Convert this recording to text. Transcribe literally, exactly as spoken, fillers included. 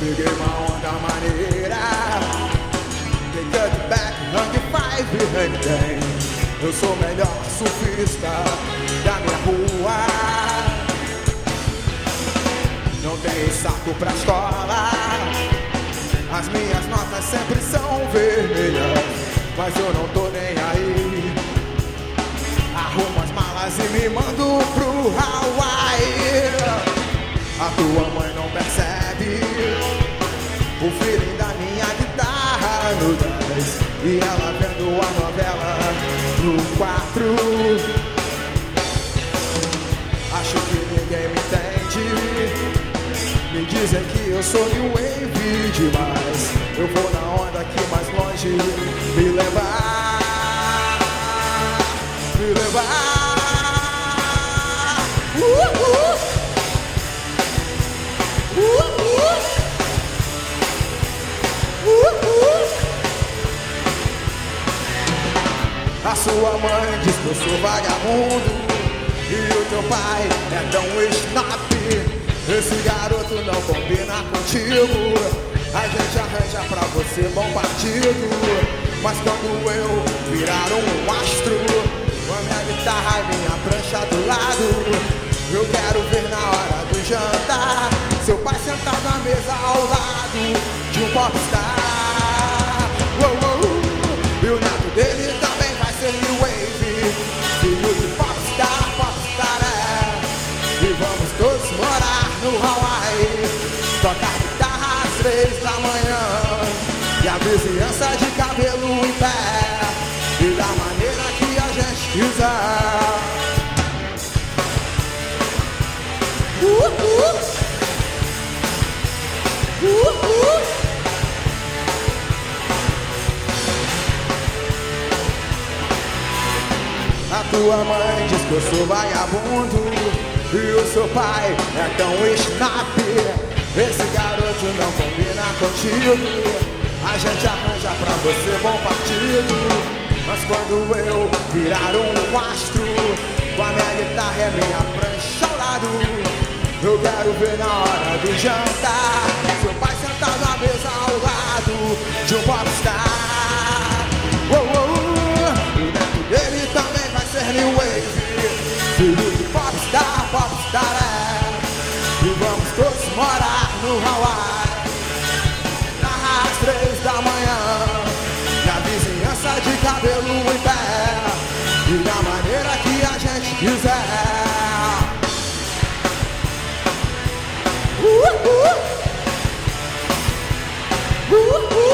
peguei uma onda maneira. Take it back, hang five behind game. Eu sou o melhor surfista da minha rua. Não tenho saco pra escola. As minhas notas sempre são vermelhas, mas eu não tô nem aí. Arrumo as malas e me mando pro Hawaii. A tua mãe não percebe o feeling da minha guitarra no dez, e ela vendo a novela no quatro. Acho que ninguém me entende. Me dizem que eu sou new wave demais. Eu vou na onda que mais longe me levar, me levar. Uh, uh. Uh, uh. Uh, uh. A sua mãe diz que eu sou vagabundo e o teu pai é tão snob. Esse garoto não combina contigo. A gente arranja pra você bom partido, mas quando eu virar um astro, com a minha guitarra e minha prancha do lado, eu quero ver na hora do jantar seu pai sentado à mesa ao lado de um popstar. Uou, uou. E o neto dele também vai ser new wave, filho de popstar, popstar é. E vamos todos morar no Hawaii, tocar guitarra às três da manhã, e a vizinhança de cabelo em pé, e da maneira que a gente quiser. Uh, uh. Uh, uh. A tua mãe diz que eu sou vagabundo e o seu pai é tão snap. Esse garoto não combina contigo. A gente arranja pra você bom partido, mas quando eu virar um astro, com a minha guitarra e a minha prancha ao lado, eu quero ver na hora do jantar seu pai sentado à mesa ao lado de um popstar. Oh, oh, oh. O neto dele também vai ser new wave, filho de popstar, popstar é. E vamos todos morar no Hawaii, às três da manhã, e a vizinhança de cabelo em pé, e da maneira que a gente quiser. Uh, uh. Uh, uh.